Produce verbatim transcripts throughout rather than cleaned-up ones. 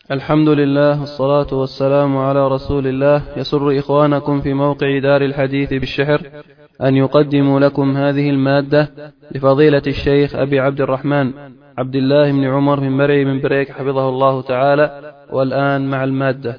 الحمد لله والصلاة والسلام على رسول الله. يسر إخوانكم في موقع دار الحديث بالشحر أن يقدموا لكم هذه المادة لفضيلة الشيخ أبي عبد الرحمن عبد الله بن عمر بن مرعي بن بريك حفظه الله تعالى. والآن مع المادة.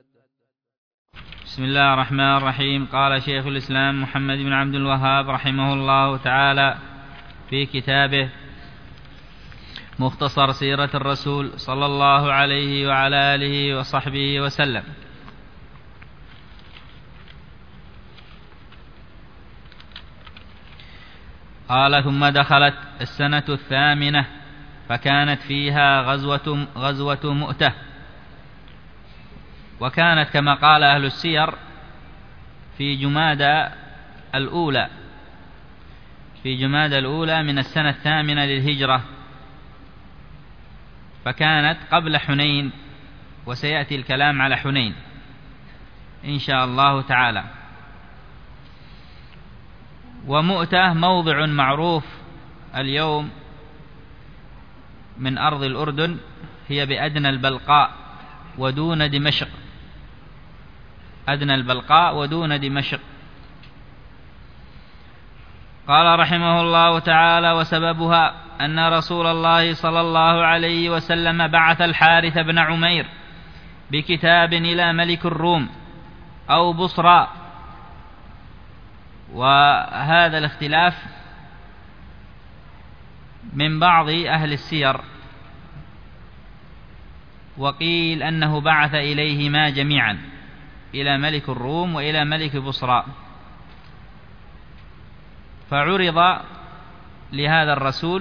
بسم الله الرحمن الرحيم. قال شيخ الإسلام محمد بن عبد الوهاب رحمه الله تعالى في كتابه مختصر سيرة الرسول صلى الله عليه وعلى آله وصحبه وسلم: قال: ثم دخلت السنة الثامنة فكانت فيها غزوة, غزوة مؤتة، وكانت كما قال أهل السير في جمادى الأولى في جمادى الأولى من السنة الثامنة للهجرة، فكانت قبل حنين، وسيأتي الكلام على حنين إن شاء الله تعالى. ومؤتة موضع معروف اليوم من أرض الأردن، هي بأدنى البلقاء ودون دمشق، أدنى البلقاء ودون دمشق. قال رحمه الله تعالى: وسببها أن رسول الله صلى الله عليه وسلم بعث الحارث بن عمير بكتاب إلى ملك الروم أو بصرى. وهذا الاختلاف من بعض أهل السير، وقيل أنه بعث إليهما جميعا، إلى ملك الروم وإلى ملك بصرى، فعرض لهذا الرسول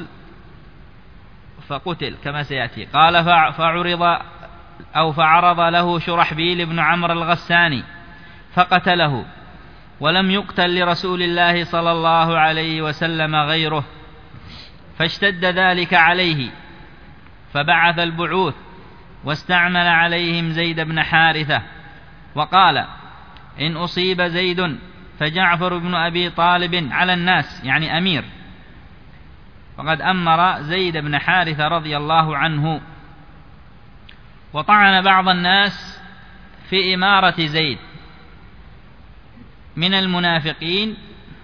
فقتل كما سيأتي. قال: فعرض أو فعرض له شرحبيل بن عمرو الغساني فقتله، ولم يقتل لرسول الله صلى الله عليه وسلم غيره، فاشتد ذلك عليه، فبعث البعوث واستعمل عليهم زيد بن حارثة، وقال: إن أصيب زيد فجعفر بن أبي طالب على الناس، يعني أمير، وقد أمر زيد بن حارثة رضي الله عنه. وطعن بعض الناس في إمارة زيد من المنافقين،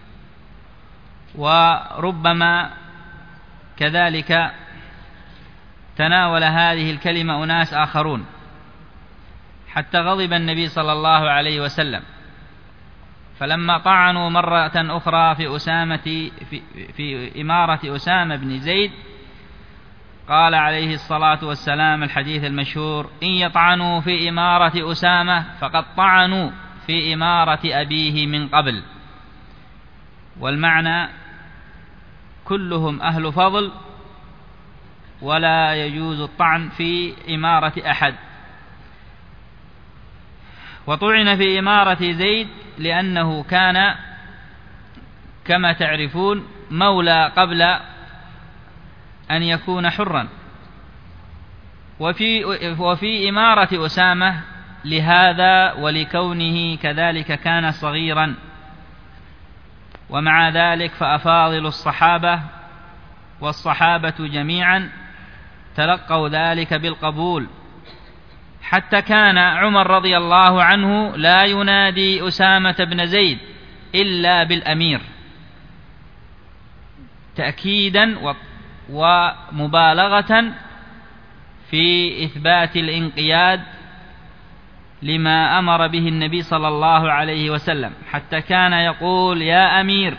وربما كذلك تناول هذه الكلمة أناس آخرون، حتى غضب النبي صلى الله عليه وسلم. فلما طعنوا مرة أخرى في أسامة في, في إمارة أسامة بن زيد، قال عليه الصلاة والسلام الحديث المشهور: إن يطعنوا في إمارة أسامة فقد طعنوا في إمارة أبيه من قبل. والمعنى كلهم أهل فضل، ولا يجوز الطعن في إمارة أحد. وطعن في إمارة زيد لأنه كان كما تعرفون مولى قبل أن يكون حرا، وفي, وفي إمارة أسامة لهذا ولكونه كذلك كان صغيرا. ومع ذلك فأفاضل الصحابة والصحابة جميعا تلقوا ذلك بالقبول، حتى كان عمر رضي الله عنه لا ينادي أسامة بن زيد إلا بالأمير، تأكيدا ومبالغة في إثبات الانقياد لما أمر به النبي صلى الله عليه وسلم، حتى كان يقول: يا أمير،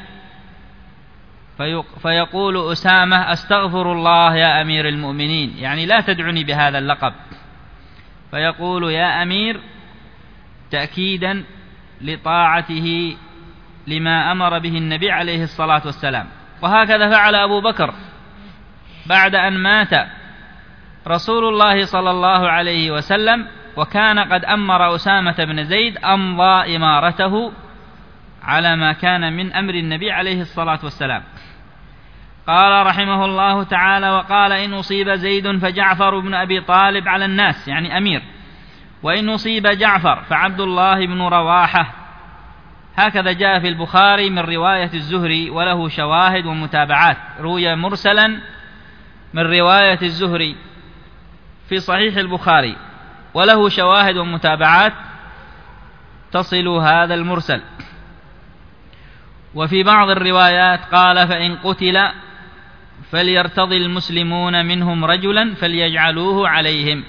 فيقول أسامة: أستغفر الله يا أمير المؤمنين، يعني لا تدعني بهذا اللقب، فيقول: يا أمير، تأكيدا لطاعته لما أمر به النبي عليه الصلاة والسلام. وهكذا فعل أبو بكر بعد أن مات رسول الله صلى الله عليه وسلم، وكان قد أمر أسامة بن زيد، أمضى إمارته على ما كان من أمر النبي عليه الصلاة والسلام. قال رحمه الله تعالى: وقال: إن أصيب زيد فجعفر بن أبي طالب على الناس، يعني أمير، وإن أصيب جعفر فعبد الله بن رواحة. هكذا جاء في البخاري من رواية الزهري، وله شواهد ومتابعات، روي مرسلا من رواية الزهري في صحيح البخاري. وله شواهد ومتابعات تصل هذا المرسل. وفي بعض الروايات قال فإن قتل فليرتضي المسلمون منهم رجلا فليجعلوه عليهم.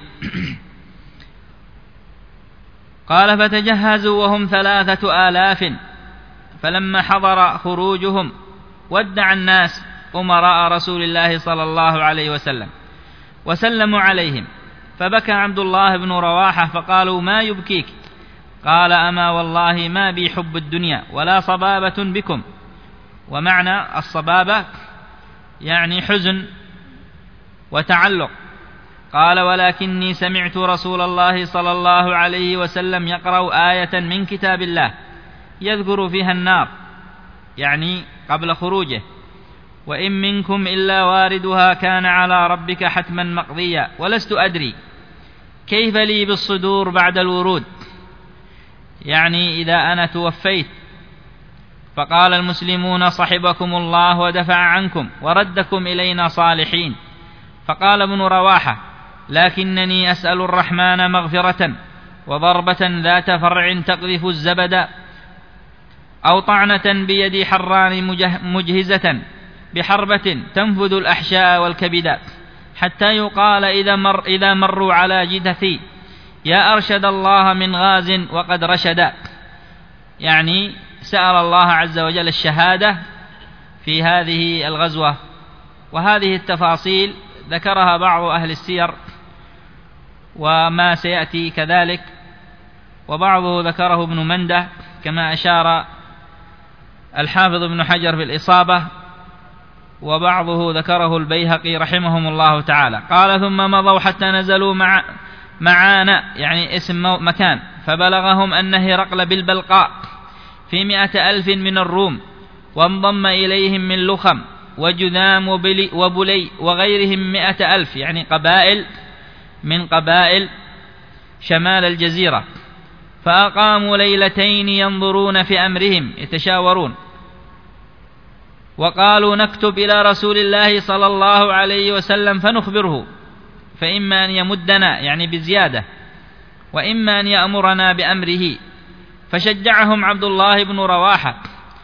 قال فتجهزوا وهم ثلاثة آلاف، فلما حضر خروجهم ودع الناس أمراء رسول الله صلى الله عليه وسلم وسلموا عليهم، فبكى عبد الله بن رواحة فقالوا ما يبكيك؟ قال أما والله ما بي حب الدنيا ولا صبابة بكم. ومعنى الصبابة يعني حزن وتعلق. قال ولكني سمعت رسول الله صلى الله عليه وسلم يقرأ آية من كتاب الله يذكر فيها النار، يعني قبل خروجه، وإن منكم إلا واردها كان على ربك حتما مقضيا، ولست أدري كيف لي بالصدور بعد الورود، يعني إذا أنا توفيت. فقال المسلمون صحبكم الله ودفع عنكم وردكم إلينا صالحين. فقال ابن رواحة لكنني أسأل الرحمن مغفرة وضربة ذات فرع تقذف الزبد، أو طعنة بيد حران مجهزة بحربة تنفذ الأحشاء والكبد، حتى يقال إذا, مر إذا مروا على جدثي يا أرشد الله من غاز وقد رشد، يعني سأل الله عز وجل الشهادة في هذه الغزوة. وهذه التفاصيل ذكرها بعض أهل السير وما سيأتي كذلك، وبعضه ذكره ابن منده كما أشار الحافظ ابن حجر في الإصابة، وبعضه ذكره البيهقي رحمهم الله تعالى. قال ثم مضوا حتى نزلوا مع معانا، يعني اسم مكان، فبلغهم أن هرقل بالبلقاء في مئة ألف من الروم، وانضم إليهم من لخم وجذام وبلي وغيرهم مئة ألف، يعني قبائل من قبائل شمال الجزيرة. فأقاموا ليلتين ينظرون في أمرهم يتشاورون، وقالوا نكتب إلى رسول الله صلى الله عليه وسلم فنخبره، فإما أن يمدنا يعني بزيادة، وإما أن يأمرنا بأمره. فشجعهم عبد الله بن رواحة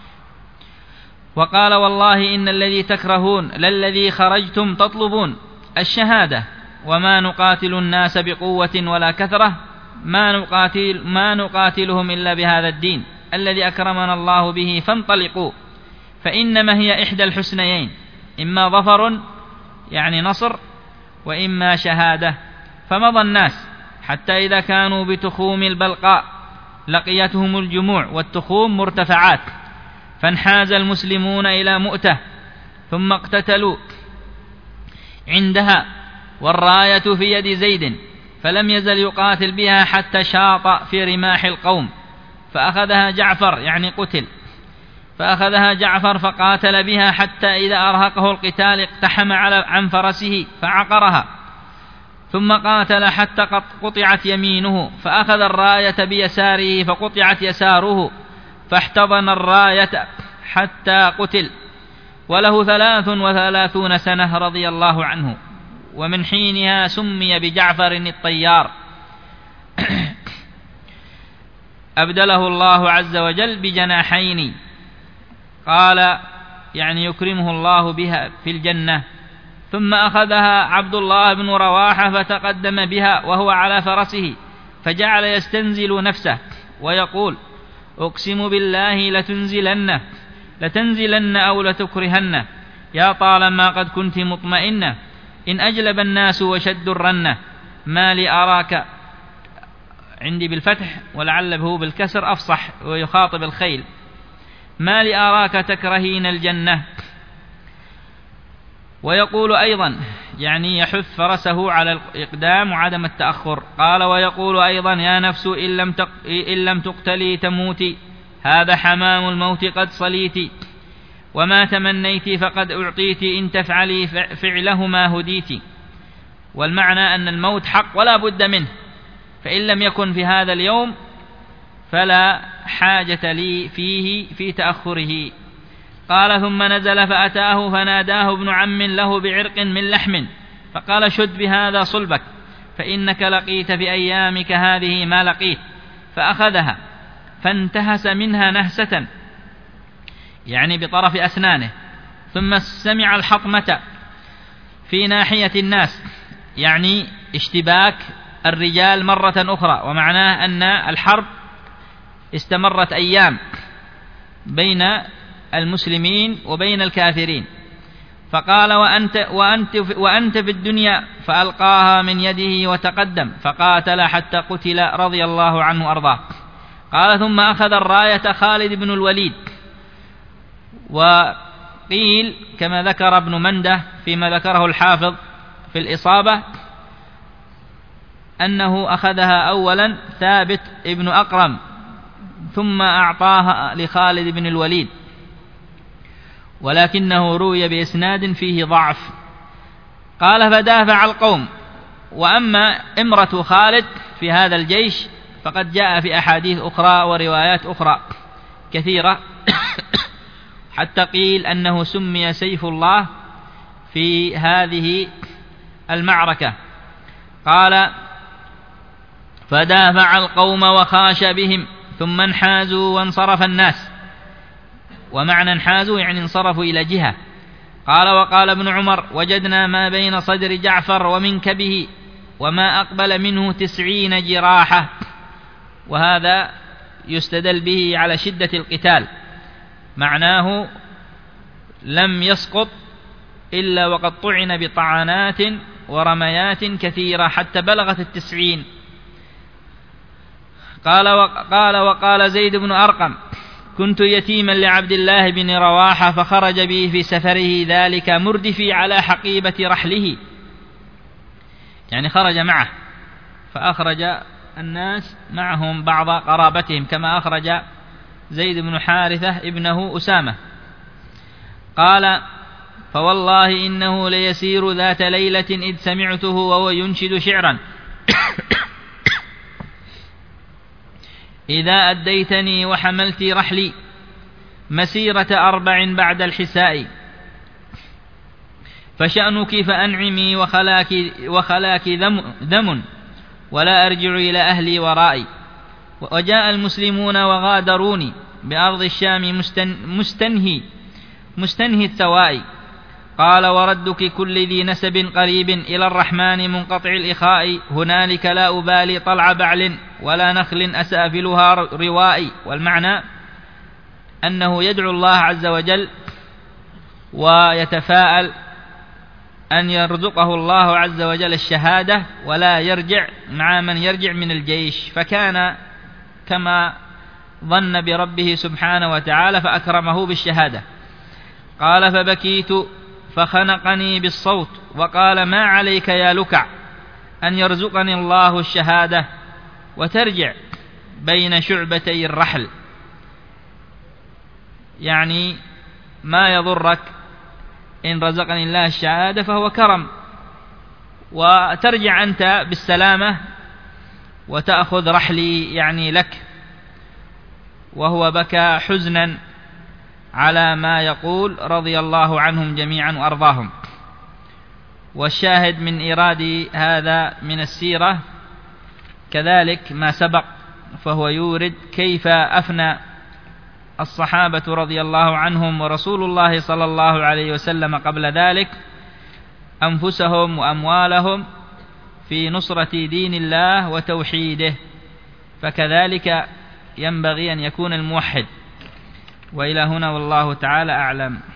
وقال والله إن الذي تكرهون للذي خرجتم تطلبون الشهادة، وما نقاتل الناس بقوة ولا كثرة، ما نقاتل ما نقاتلهم إلا بهذا الدين الذي أكرمنا الله به، فانطلقوا، فإنما هي إحدى الحسنيين، إما ظفر يعني نصر وإما شهادة. فمضى الناس حتى إذا كانوا بتخوم البلقاء لقيتهم الجموع والتخوم مرتفعات، فانحاز المسلمون إلى مؤتة ثم اقتتلوا عندها، والراية في يد زيد، فلم يزل يقاتل بها حتى شاط في رماح القوم، فأخذها جعفر يعني قتل، فأخذها جعفر فقاتل بها حتى إذا أرهقه القتال اقتحم عن فرسه فعقرها، ثم قاتل حتى قطعت يمينه، فأخذ الراية بيساره فقطعت يساره، فاحتضن الراية حتى قتل، وله ثلاث وثلاثون سنة رضي الله عنه، ومن حينها سمي بجعفر الطيار. أبدله الله عز وجل بجناحين، قال يعني يكرمه الله بها في الجنة. ثم أخذها عبد الله بن رواحة فتقدم بها وهو على فرسه، فجعل يستنزل نفسه ويقول أقسم بالله لتنزلن لتنزلن أو لتكرهن، يا طالما قد كنت مطمئنة، إن أجلب الناس وشدوا الرنة، ما لي أراك، عندي بالفتح ولعله بالكسر أفصح ويخاطب الخيل، ما لي أراك تكرهين الجنة. ويقول أيضا يعني يحث فرسه على الإقدام وعدم التأخر. قال ويقول أيضا يا نفس إن لم, تق... إن لم تقتلي تموتي، هذا حمام الموت قد صليت، وما تمنيت فقد أعطيت، إن تفعلي فعلهما هديت. والمعنى أن الموت حق ولا بد منه، فإن لم يكن في هذا اليوم فلا حاجة لي فيه في تأخره. قال ثم نزل فأتاه فناداه ابن عم له بعرق من لحم، فقال شد بهذا صلبك، فإنك لقيت في أيامك هذه ما لقيت. فأخذها فانتهس منها نهسة، يعني بطرف أسنانه، ثم سمع الحطمة في ناحية الناس، يعني اشتباك الرجال مرة أخرى، ومعناه أن الحرب استمرت أيام بين المسلمين وبين الكافرين. فقال وأنت, وأنت, وأنت في الدنيا، فألقاها من يده وتقدم فقاتل حتى قتل رضي الله عنه وأرضاه. قال ثم أخذ الراية خالد بن الوليد، وقيل كما ذكر ابن منده فيما ذكره الحافظ في الإصابة أنه أخذها أولا ثابت ابن أقرم ثم أعطاها لخالد بن الوليد، ولكنه روي بإسناد فيه ضعف. قال فدافع القوم. وأما إمرة خالد في هذا الجيش فقد جاء في أحاديث أخرى وروايات أخرى كثيرة حتى قيل أنه سمي سيف الله في هذه المعركة. قال فدافع القوم وخاش بهم ثم انحازوا وانصرف الناس، ومعنى انحازوا يعني انصرفوا إلى جهة. قال وقال ابن عمر وجدنا ما بين صدر جعفر ومنكبه وما أقبل منه تسعين جراحة، وهذا يستدل به على شدة القتال، معناه لم يسقط إلا وقد طعن بطعنات ورميات كثيرة حتى بلغت التسعين. قال وقال, وقال زيد بن أرقم كنت يتيما لعبد الله بن رواحة فخرج به في سفره ذلك مردفي على حقيبة رحله، يعني خرج معه فأخرج الناس معهم بعض قرابتهم كما أخرج زيد بن حارثة ابنه أسامة. قال فوالله إنه ليسير ذات ليلة إذ سمعته وهو ينشد شعرا إذا أديتني وحملت رحلي مسيرة أربع بعد الحساء فشأنك فأنعمي وخلاك, وخلاك ذم ولا أرجع إلى أهلي ورائي. وجاء المسلمون وغادروني بأرض الشام مستنهي مستنهي الثوائي. قال وردك كل ذي نسب قريب إلى الرحمن منقطع الإخاء هنالك لا أبالي طلع بعل ولا نخل أسافلها روائي. والمعنى أنه يدعو الله عز وجل ويتفاءل أن يرزقه الله عز وجل الشهادة ولا يرجع مع من يرجع من الجيش، فكان كما ظن بربه سبحانه وتعالى فأكرمه بالشهادة. قال فبكيت فخنقني بالصوت وقال ما عليك يا لكع أن يرزقني الله الشهادة وترجع بين شعبتي الرحل، يعني ما يضرك إن رزقني الله الشهادة فهو كرم، وترجع أنت بالسلامة وتأخذ رحلي يعني لك. وهو بكى حزنا على ما يقول رضي الله عنهم جميعا وأرضاهم. والشاهد من إيراد هذا من السيرة كذلك ما سبق، فهو يورد كيف أفنى الصحابة رضي الله عنهم ورسول الله صلى الله عليه وسلم قبل ذلك أنفسهم وأموالهم في نصرة دين الله وتوحيده، فكذلك ينبغي أن يكون الموحد. وإلى هنا والله تعالى أعلم.